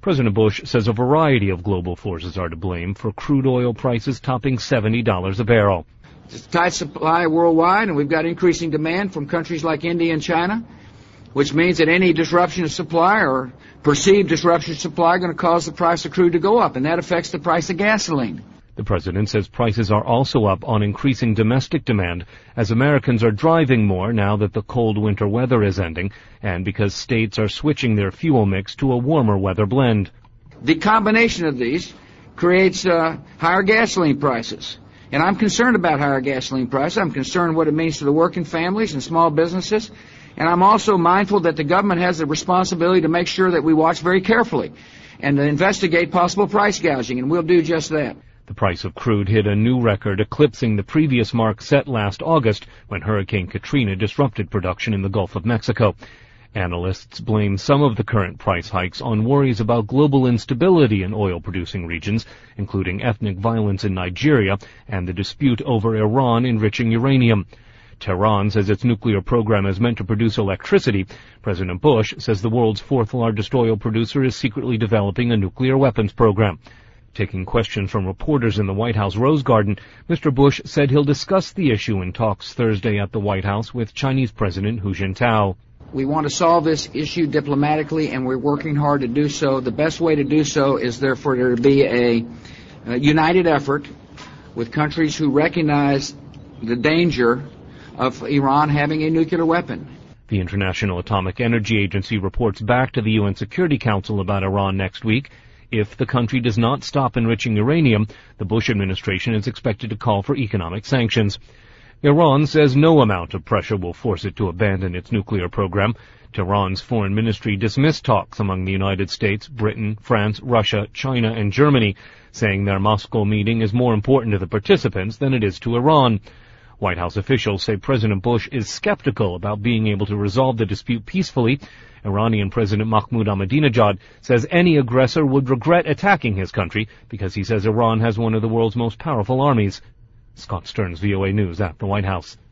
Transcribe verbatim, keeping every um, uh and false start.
President Bush says a variety of global forces are to blame for crude oil prices topping seventy dollars a barrel. It's a tight supply worldwide, and we've got increasing demand from countries like India and China, which means that any disruption of supply or perceived disruption of supply are going to cause the price of crude to go up, and that affects the price of gasoline. The president says prices are also up on increasing domestic demand as Americans are driving more now that the cold winter weather is ending and because states are switching their fuel mix to a warmer weather blend. The combination of these creates uh, higher gasoline prices. And I'm concerned about higher gasoline prices. I'm concerned what it means to the working families and small businesses. And I'm also mindful that the government has the responsibility to make sure that we watch very carefully and to investigate possible price gouging, and we'll do just that. The price of crude hit a new record, eclipsing the previous mark set last August when Hurricane Katrina disrupted production in the Gulf of Mexico. Analysts blame some of the current price hikes on worries about global instability in oil-producing regions, including ethnic violence in Nigeria and the dispute over Iran enriching uranium. Tehran says its nuclear program is meant to produce electricity. President Bush says the world's fourth-largest oil producer is secretly developing a nuclear weapons program. Taking questions from reporters in the White House Rose Garden, Mister Bush said he'll discuss the issue in talks Thursday at the White House with Chinese President Hu Jintao. We want to solve this issue diplomatically, and we're working hard to do so. The best way to do so is therefore there to be a, a united effort with countries who recognize the danger of Iran having a nuclear weapon. The International Atomic Energy Agency reports back to the U N Security Council about Iran next week. If the country does not stop enriching uranium, the Bush administration is expected to call for economic sanctions. Iran says no amount of pressure will force it to abandon its nuclear program. Tehran's foreign ministry dismissed talks among the United States, Britain, France, Russia, China, and Germany, saying their Moscow meeting is more important to the participants than it is to Iran. White House officials say President Bush is skeptical about being able to resolve the dispute peacefully. Iranian President Mahmoud Ahmadinejad says any aggressor would regret attacking his country because he says Iran has one of the world's most powerful armies. Scott Stearns, V O A News at the White House.